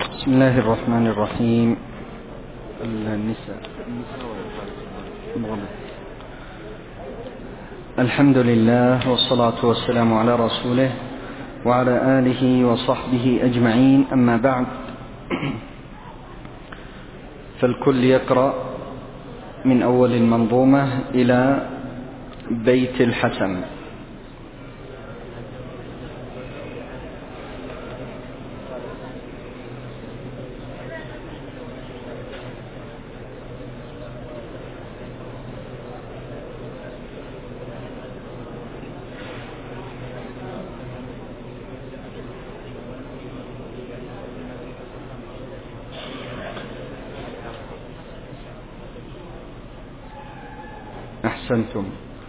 بسم الله الرحمن الرحيم. النساء. الحمد لله والصلاة والسلام على رسوله وعلى آله وصحبه أجمعين، أما بعد، فالكل يقرأ من أول المنظومة إلى بيت الحسن. أحسنتم.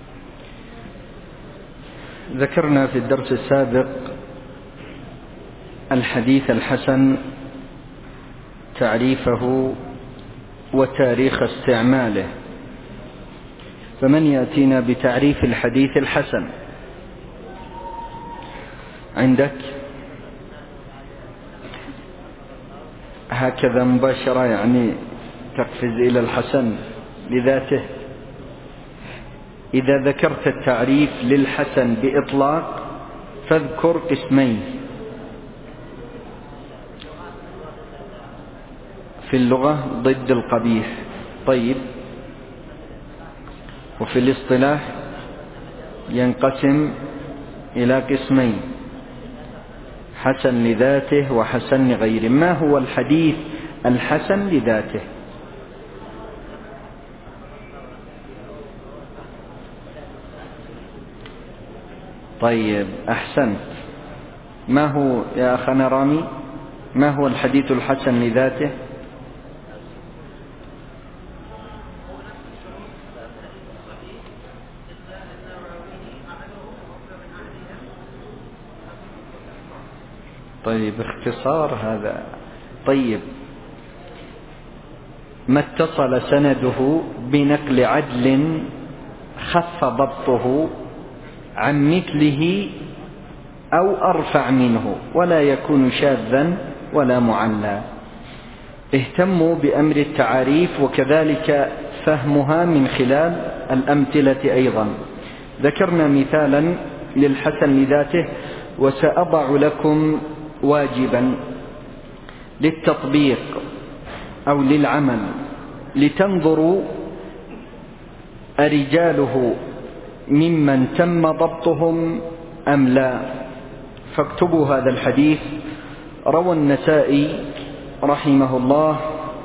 ذكرنا في الدرس السابق الحديث الحسن، تعريفه وتاريخ استعماله. فمن يأتينا بتعريف الحديث الحسن؟ عندك هكذا مباشرة، يعني تقفز إلى الحسن لذاته. إذا ذكرت التعريف للحسن بإطلاق فاذكر قسمين: في اللغة ضد القبيح، طيب، وفي الاصطلاح ينقسم إلى قسمين: حسن لذاته وحسن لغيره. ما هو الحديث الحسن لذاته؟ طيب، أحسنت. ما هو يا أخنا رامي، ما هو الحديث الحسن لذاته؟ طيب، اختصار هذا. طيب، ما اتصل سنده بنقل عدل خف ضبطه عن مثله أو أرفع منه، ولا يكون شاذا ولا معلى. اهتموا بأمر التعاريف وكذلك فهمها من خلال الأمثلة أيضا. ذكرنا مثالا للحسن لذاته، وسأضع لكم واجبا للتطبيق أو للعمل لتنظروا أرجاله ممن تم ضبطهم أم لا. فاكتبوا هذا الحديث: روى النسائي رحمه الله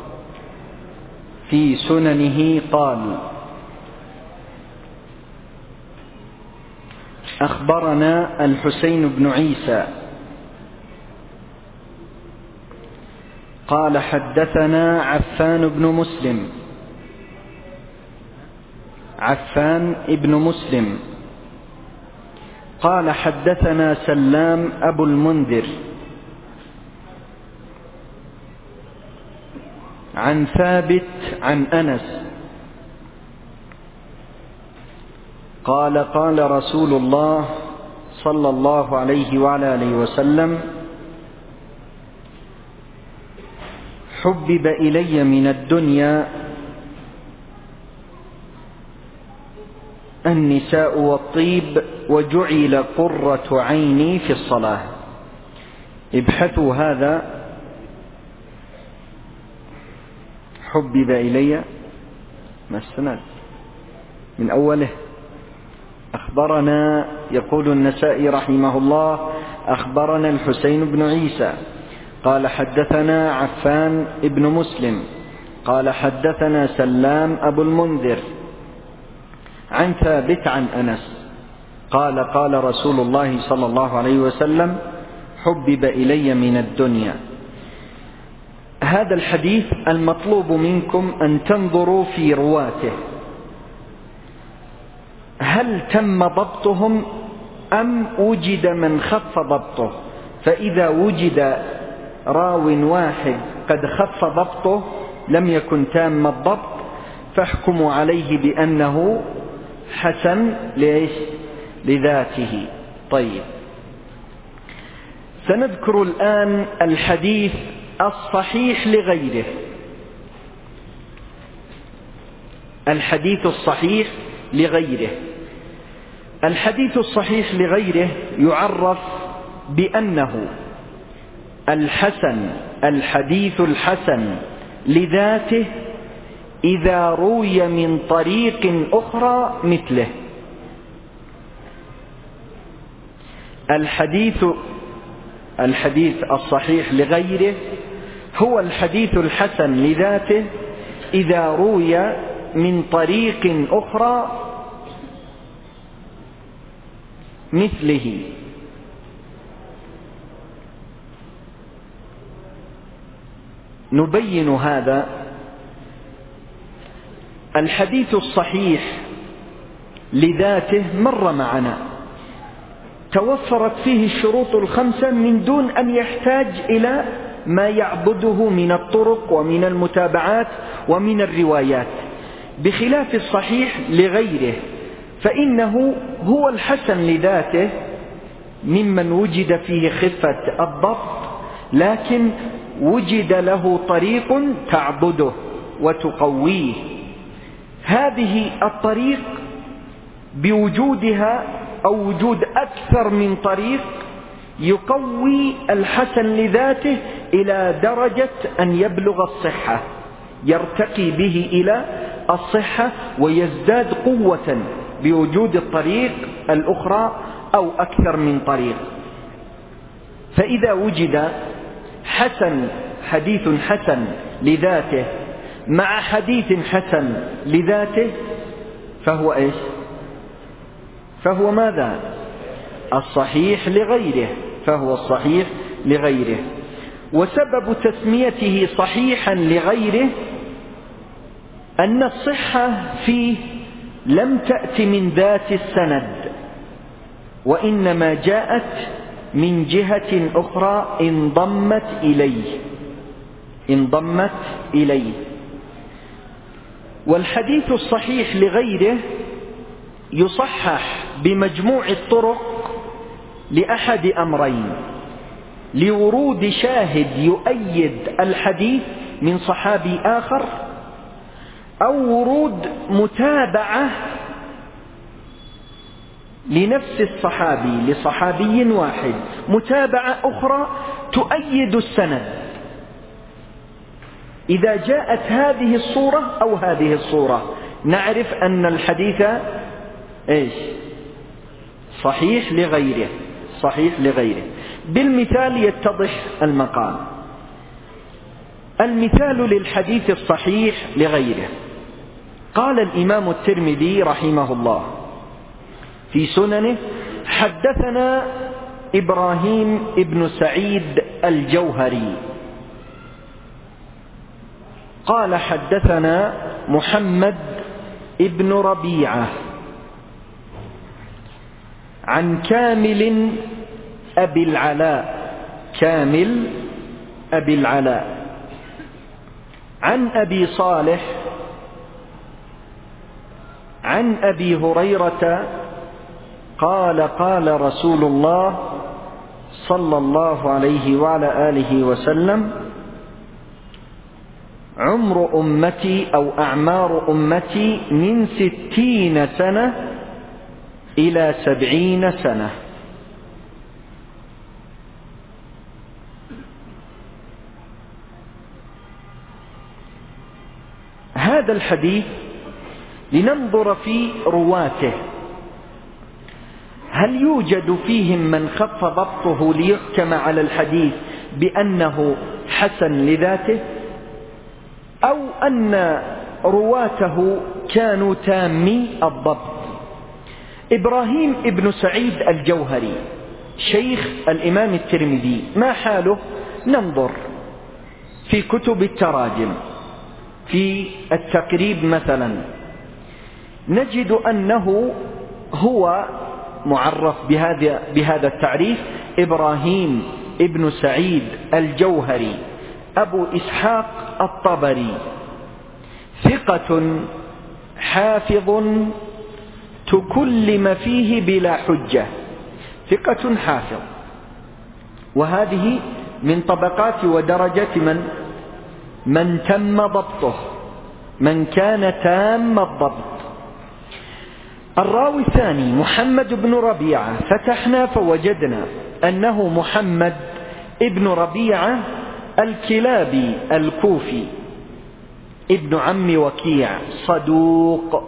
في سننه قال: أخبرنا الحسين بن عيسى قال حدثنا عفان بن مسلم قال حدثنا سلام أبو المنذر عن ثابت عن أنس قال: قال رسول الله صلى الله عليه وعلى آله وسلم: حبب إلي من الدنيا النساء والطيب وجعل قرة عيني في الصلاة. ابحثوا هذا: حبب إلي، ما السند من أوله؟ أخبرنا، يقول النسائي رحمه الله: أخبرنا الحسين بن عيسى قال حدثنا عفان بن مسلم قال حدثنا سلام أبو المنذر عن ثابت عن أنس قال: قال رسول الله صلى الله عليه وسلم: حبب إلي من الدنيا. هذا الحديث المطلوب منكم أن تنظروا في رواته، هل تم ضبطهم أم وجد من خف ضبطه؟ فإذا وجد راو واحد قد خف ضبطه لم يكن تام الضبط، فاحكموا عليه بأنه حسن لذاته. طيب، سنذكر الآن الحديث الصحيح لغيره. الحديث الصحيح لغيره. الحديث الصحيح لغيره يعرف بأنه الحسن، الحديث الحسن لذاته إذا روي من طريق أخرى مثله. الحديث الصحيح لغيره هو الحديث الحسن لذاته إذا روي من طريق أخرى مثله. نبين هذا. الحديث الصحيح لذاته مر معنا، توفرت فيه الشروط الخمسة من دون أن يحتاج إلى ما يعبده من الطرق ومن المتابعات ومن الروايات، بخلاف الصحيح لغيره فإنه هو الحسن لذاته ممن وجد فيه خفة الضبط، لكن وجد له طريق تعبده وتقويه. هذه الطريق بوجودها أو وجود أكثر من طريق يقوي الحسن لذاته إلى درجة أن يبلغ الصحة، يرتقي به إلى الصحة ويزداد قوة بوجود الطريق الأخرى أو أكثر من طريق. فإذا وجد حديث حسن لذاته مع حديث حسن لذاته فهو إيش؟ فهو ماذا؟ الصحيح لغيره. فهو الصحيح لغيره. وسبب تسميته صحيحا لغيره أن الصحة فيه لم تأت من ذات السند، وإنما جاءت من جهة أخرى انضمت إليه. والحديث الصحيح لغيره يصحح بمجموع الطرق لأحد أمرين: لورود شاهد يؤيد الحديث من صحابي آخر، أو ورود متابعة لنفس الصحابي لصحابي واحد، متابعة أخرى تؤيد السند. إذا جاءت هذه الصورة أو هذه الصورة نعرف أن الحديث إيش؟ صحيح لغيره. بالمثال يتضح المقام. المثال للحديث الصحيح لغيره: قال الإمام الترمذي رحمه الله في سننه: حدثنا إبراهيم ابن سعيد الجوهري قال حدثنا محمد ابن ربيعة عن كامل أبي العلاء عن أبي صالح عن أبي هريرة قال: قال رسول الله صلى الله عليه وعلى آله وسلم: عمر أمتي أو أعمار أمتي من 60 سنة إلى 70 سنة. هذا الحديث لننظر في رواته، هل يوجد فيهم من خف ضبطه ليحكم على الحديث بأنه حسن لذاته، أو أن رواته كانوا تامي الضبط. إبراهيم ابن سعيد الجوهري شيخ الإمام الترمذي، ما حاله؟ ننظر في كتب التراجم، في التقريب مثلا نجد أنه هو معرف بهذا التعريف: إبراهيم ابن سعيد الجوهري أبو إسحاق الطبري، ثقة حافظ تكلم فيه بلا حجة. ثقة حافظ، وهذه من طبقات ودرجة من تم ضبطه، من كان تام الضبط. الراوي الثاني محمد بن ربيعة، فتحنا فوجدنا أنه محمد ابن ربيعة الكلابي الكوفي ابن عم وكيع، صدوق.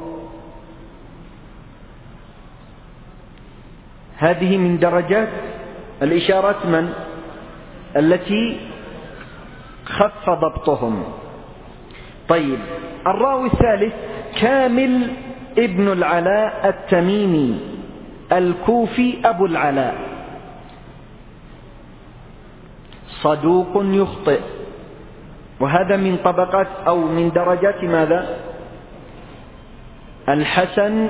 هذه من درجات الإشارات التي خف ضبطهم. طيب، الراوي الثالث كامل ابن العلاء التميمي الكوفي أبو العلاء، صدوق يخطئ، وهذا من طبقات أو من درجات ماذا؟ الحسن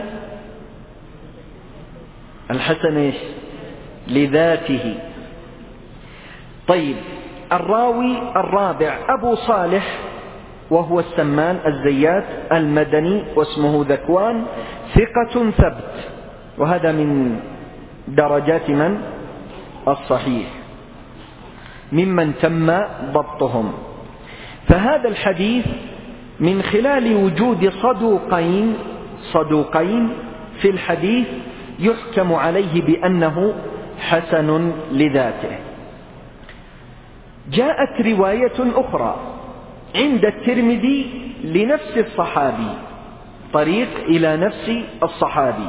إيش؟ لذاته. طيب، الراوي الرابع أبو صالح، وهو السمان الزيات المدني، واسمه ذكوان، ثقة ثبت، وهذا من درجات الصحيح، ممن تم ضبطهم. فهذا الحديث من خلال وجود صدوقين في الحديث يحكم عليه بأنه حسن لذاته. جاءت رواية أخرى عند الترمذي لنفس الصحابي، طريق إلى نفس الصحابي،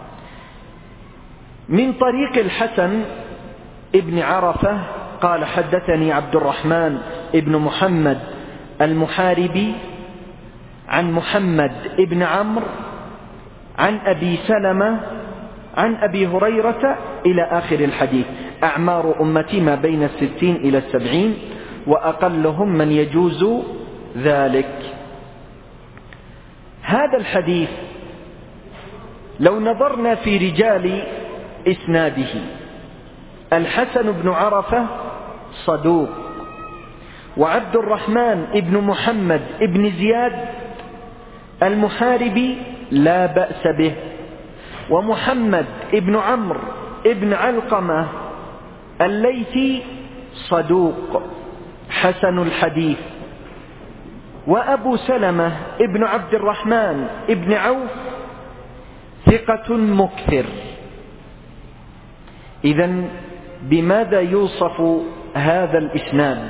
من طريق الحسن ابن عرفة قال حدثني عبد الرحمن ابن محمد المحاربي عن محمد ابن عمرو عن أبي سلمة عن أبي هريرة إلى آخر الحديث. أعمار أمتي ما بين 60 إلى 70، وأقلهم من يجوز ذلك. هذا الحديث لو نظرنا في رجال إسناده، الحسن بن عرفة صدوق، وعبد الرحمن ابن محمد ابن زياد المحاربي لا بأس به، ومحمد ابن عمرو ابن علقمة الليثي صدوق حسن الحديث، وأبو سلمة ابن عبد الرحمن ابن عوف ثقة مكثر. إذن بماذا يوصف هذا الإسناد؟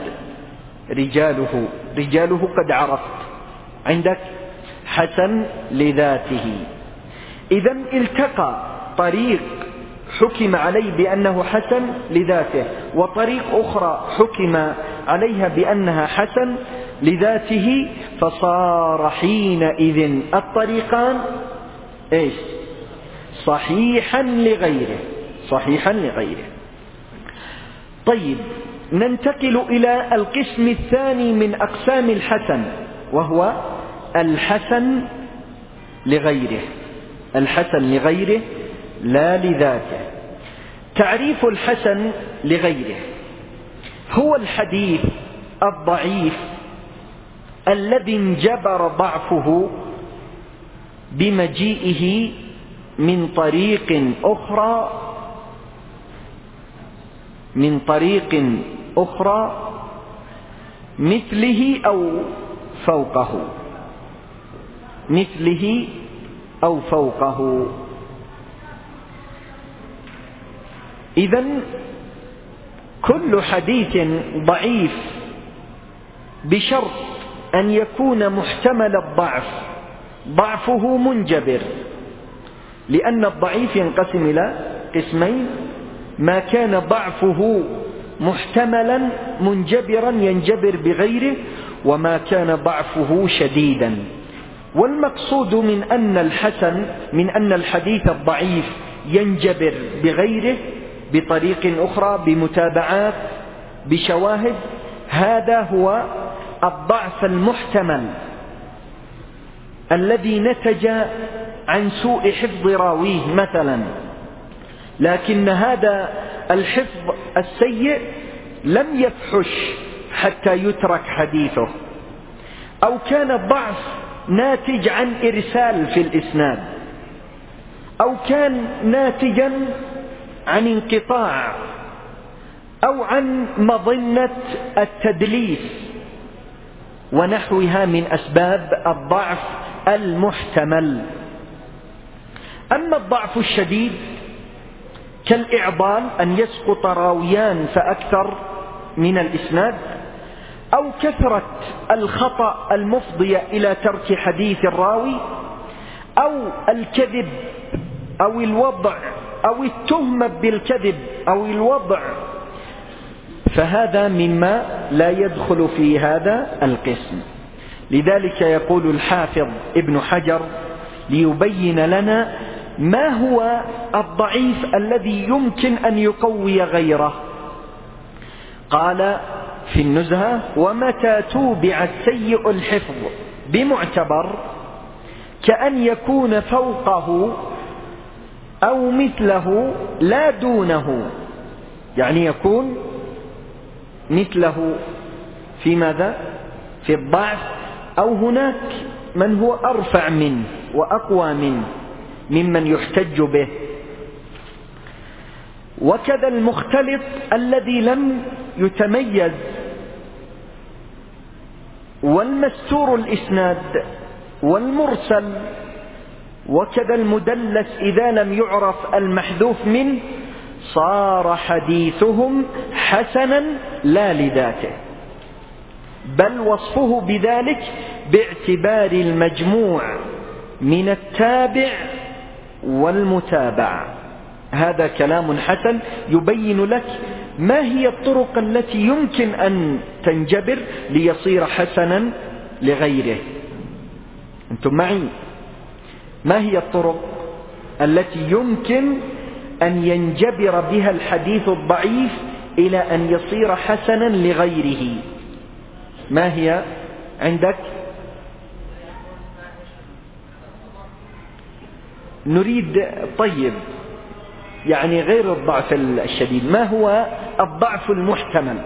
رجاله قد عرفت عندك حسن لذاته. إذن التقى طريق حكم عليه بأنه حسن لذاته، وطريق أخرى حكم عليها بأنها حسن لذاته، فصار حينئذ الطريقان إيش؟ صحيحا لغيره. طيب، ننتقل إلى القسم الثاني من أقسام الحسن، وهو الحسن لغيره لا لذاته. تعريف الحسن لغيره: هو الحديث الضعيف الذي انجبر ضعفه بمجيئه من طريق أخرى مثله أو فوقه. إذن كل حديث ضعيف بشرط أن يكون محتمل الضعف، ضعفه منجبر، لأن الضعيف ينقسم إلى قسمين: ما كان ضعفه محتملا منجبرا ينجبر بغيره، وما كان ضعفه شديدا. والمقصود من أن الحديث الضعيف ينجبر بغيره بطريق أخرى، بمتابعات، بشواهد، هذا هو الضعف المحتمل الذي نتج عن سوء حفظ راويه مثلا، لكن هذا الحفظ السيء لم يفحش حتى يترك حديثه، أو كان الضعف ناتج عن إرسال في الإسناد، أو كان ناتجا عن انقطاع، أو عن مظنة التدليس ونحوها من أسباب الضعف المحتمل. أما الضعف الشديد كالإعضال، أن يسقط راويان فأكثر من الإسناد، أو كثرة الخطأ المفضي إلى ترك حديث الراوي، أو الكذب أو الوضع أو التهمة بالكذب أو الوضع، فهذا مما لا يدخل في هذا القسم. لذلك يقول الحافظ ابن حجر ليبين لنا ما هو الضعيف الذي يمكن أن يقوي غيره، قال في النزهة: ومتى توبع السيء الحفظ بمعتبر كأن يكون فوقه أو مثله لا دونه، يعني يكون مثله في ماذا؟ في الضعف، أو هناك من هو أرفع منه وأقوى منه ممن يحتج به. وكذا المختلط الذي لم يتميز، والمستور الإسناد، والمرسل، وكذا المدلس إذا لم يعرف المحذوف منه صار حديثهم حسنا لا لذاته، بل وصفه بذلك باعتبار المجموع من التابع والمتابع. هذا كلام حسن يبين لك ما هي الطرق التي يمكن أن تنجبر ليصير حسنا لغيره. أنتم معي؟ ما هي الطرق التي يمكن أن ينجبر بها الحديث الضعيف إلى أن يصير حسنا لغيره؟ ما هي عندك؟ نريد طيب يعني غير الضعف الشديد، ما هو الضعف المحتمل؟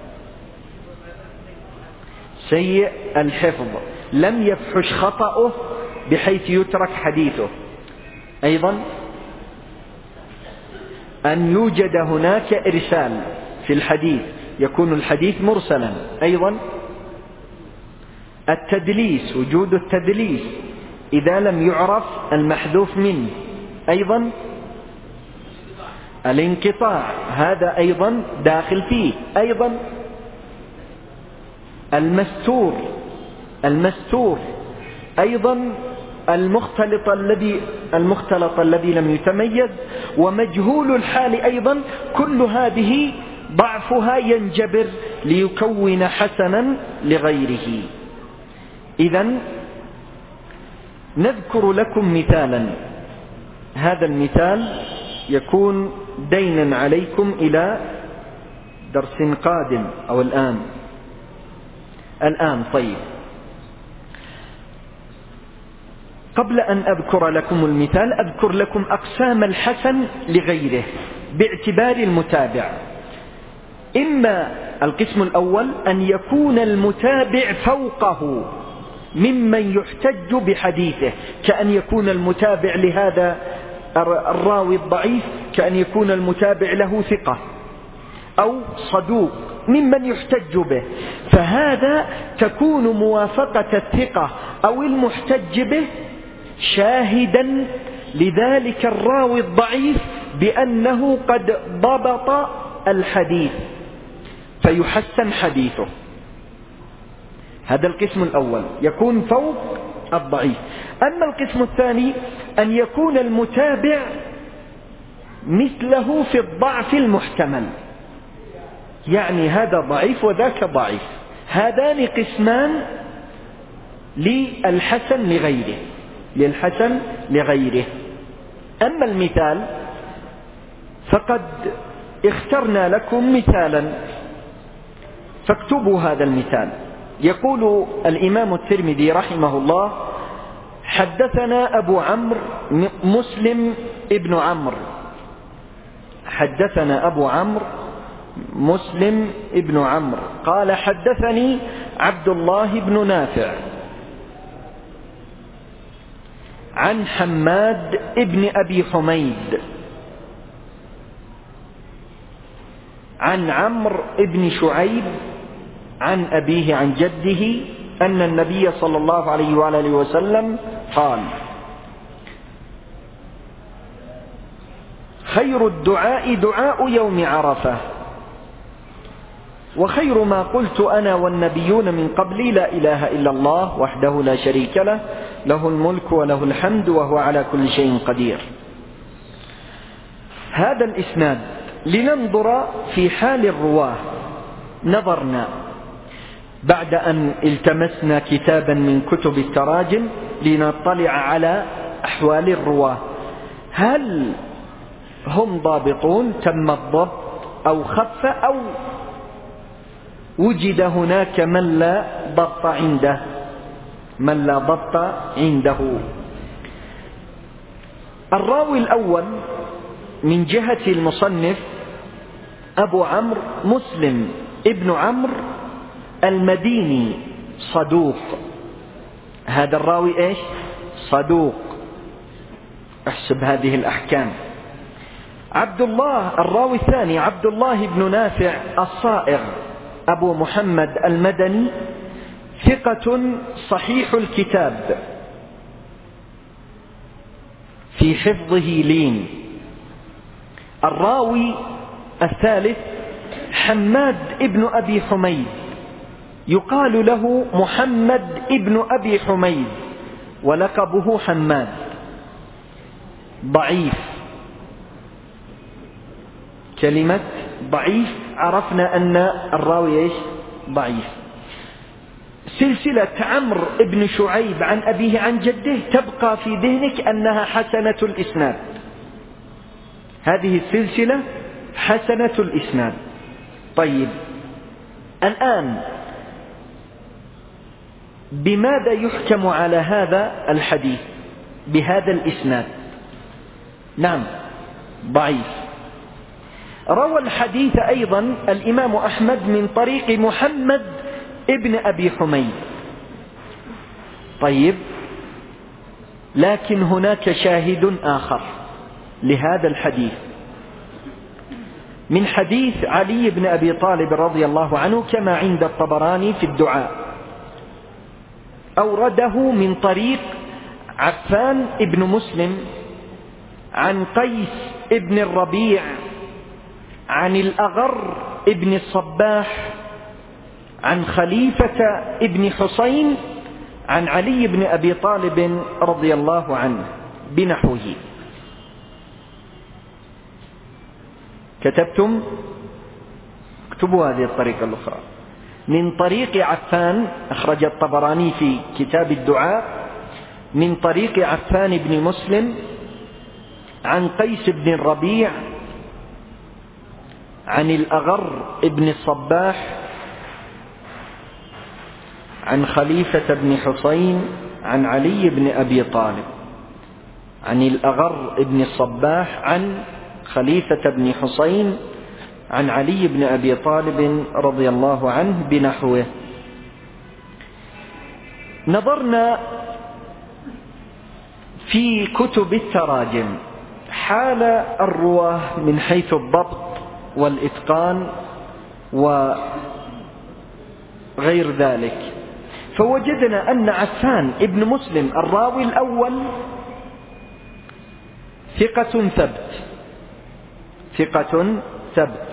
سيء الحفظ، لم يفحش خطأه بحيث يترك حديثه. أيضا أن يوجد هناك إرسال في الحديث، يكون الحديث مرسلا. أيضا التدليس، وجود التدليس إذا لم يعرف المحذوف منه. أيضا الانقطاع، هذا أيضا داخل فيه. أيضا المستور، أيضا المختلط الذي لم يتميز، ومجهول الحال أيضا. كل هذه ضعفها ينجبر ليكون حسنا لغيره. إذن نذكر لكم مثالا، هذا المثال يكون دينا عليكم إلى درس قادم أو الآن. طيب، قبل أن أذكر لكم المثال أذكر لكم أقسام الحسن لغيره باعتبار المتابع. إما القسم الأول أن يكون المتابع فوقه ممن يحتج بحديثه، كأن يكون المتابع لهذا الراوي الضعيف كأن يكون المتابع له ثقة أو صدوق ممن يحتج به، فهذا تكون موافقة الثقة أو المحتج به شاهدا لذلك الراوي الضعيف بأنه قد ضبط الحديث فيحسن حديثه. هذا القسم الأول، يكون فوق الضعيف. أما القسم الثاني أن يكون المتابع مثله في الضعف المحتمل، يعني هذا ضعيف وذاك ضعيف. هذان قسمان للحسن لغيره. أما المثال فقد اخترنا لكم مثالا، فاكتبوا هذا المثال. يقول الإمام الترمذي رحمه الله: حدثنا أبو عمرو مسلم ابن عمرو. حدثنا أبو عمرو مسلم ابن عمرو قال: حدثني عبد الله بن نافع عن حماد ابن أبي حميد عن عمرو بن شعيب عن أبيه عن جده أن النبي صلى الله عليه وآله وسلم قال: خير الدعاء دعاء يوم عرفة، وخير ما قلت أنا والنبيون من قبلي لا إله إلا الله وحده لا شريك له، له الملك وله الحمد وهو على كل شيء قدير. هذا الإسناد لننظر في حال الرواه. نظرنا بعد أن التمسنا كتابا من كتب التراجم لنطلع على أحوال الرواه، هل هم ضابطون تم الضبط أو خف، أو وجد هناك من لا ضبط عنده. الراوي الأول من جهة المصنف أبو عمرو مسلم ابن عمرو المديني صدوق. هذا الراوي إيش؟ صدوق. احسب هذه الأحكام. عبد الله الراوي الثاني عبد الله بن نافع الصائغ أبو محمد المدني ثقة صحيح الكتاب في حفظه لين. الراوي الثالث حماد ابن أبي حميد، يقال له محمد ابن أبي حميد ولقبه حماد، ضعيف. كلمة ضعيف عرفنا أن الراوي إيش؟ ضعيف. سلسلة عمرو بن شعيب عن أبيه عن جده تبقى في ذهنك أنها حسنة الإسناد. هذه السلسلة حسنة الإسناد. طيب، الآن بماذا يحكم على هذا الحديث بهذا الإسناد؟ نعم، ضعيف. روى الحديث أيضا الإمام أحمد من طريق محمد ابن أبي حميد. طيب، لكن هناك شاهد آخر لهذا الحديث من حديث علي بن أبي طالب رضي الله عنه كما عند الطبراني في الدعاء، أورده من طريق عفان ابن مسلم عن قيس ابن الربيع عن الأغر ابن الصباح عن خليفة ابن حسين عن علي بن أبي طالب رضي الله عنه بنحوه. كتبتم؟ اكتبوا هذه الطريقة الأخرى. من طريق عفان، أخرج الطبراني في كتاب الدعاء من طريق عفان بن مسلم عن قيس بن الربيع عن الأغر ابن الصباح عن خليفة بن حسين عن علي بن أبي طالب. عن الأغر ابن الصباح عن خليفة بن حسين عن علي بن أبي طالب رضي الله عنه بنحوه. نظرنا في كتب التراجم حال الرواه من حيث الضبط والإتقان وغير ذلك، فوجدنا أن عفان ابن مسلم الراوي الأول ثقة ثبت.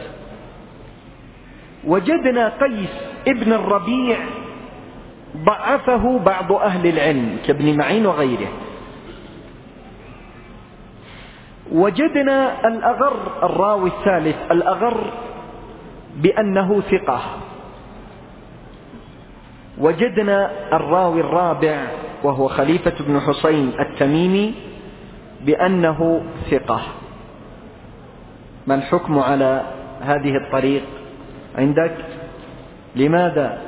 وجدنا قيس ابن الربيع ضعفه بعض أهل العلم كابن معين وغيره. وجدنا الأغر الراوي الثالث الأغر بأنه ثقة. وجدنا الراوي الرابع وهو خليفة بن حسين التميمي بأنه ثقة. ما الحكم على هذه الطريق عندك؟ لماذا؟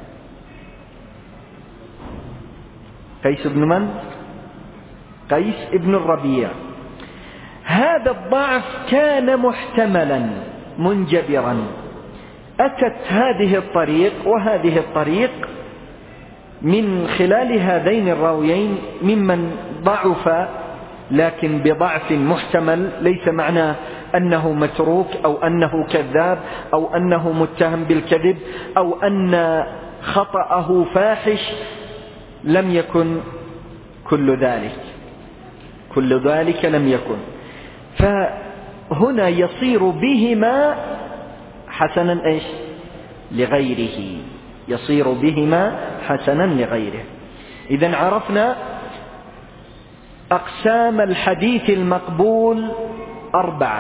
قيس بن من؟ قيس ابن الربيع. هذا الضعف كان محتملا منجبرا. أتت هذه الطريق وهذه الطريق من خلال هذين الراويين ممن ضعف، لكن بضعف محتمل، ليس معناه أنه متروك أو أنه كذاب أو أنه متهم بالكذب أو أن خطأه فاحش. لم يكن كل ذلك لم يكن. فهنا يصير بهما حسنا إيش لغيره، يصير بهما حسنا لغيره. إذن عرفنا أقسام الحديث المقبول 4.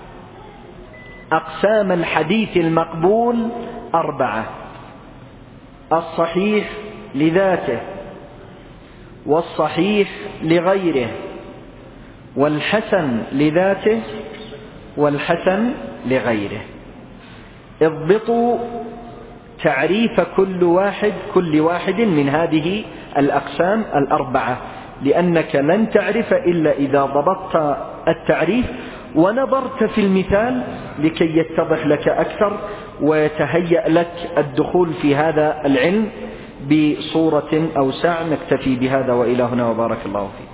أقسام الحديث المقبول 4: الصحيح لذاته، والصحيح لغيره، والحسن لذاته، والحسن لغيره. اضبطوا تعريف كل واحد من هذه الأقسام 4، لأنك لن تعرف إلا إذا ضبطت التعريف ونظرت في المثال لكي يتضح لك أكثر ويتهيأ لك الدخول في هذا العلم بصورة أوسع. نكتفي بهذا وإلى هنا وبارك الله فيك.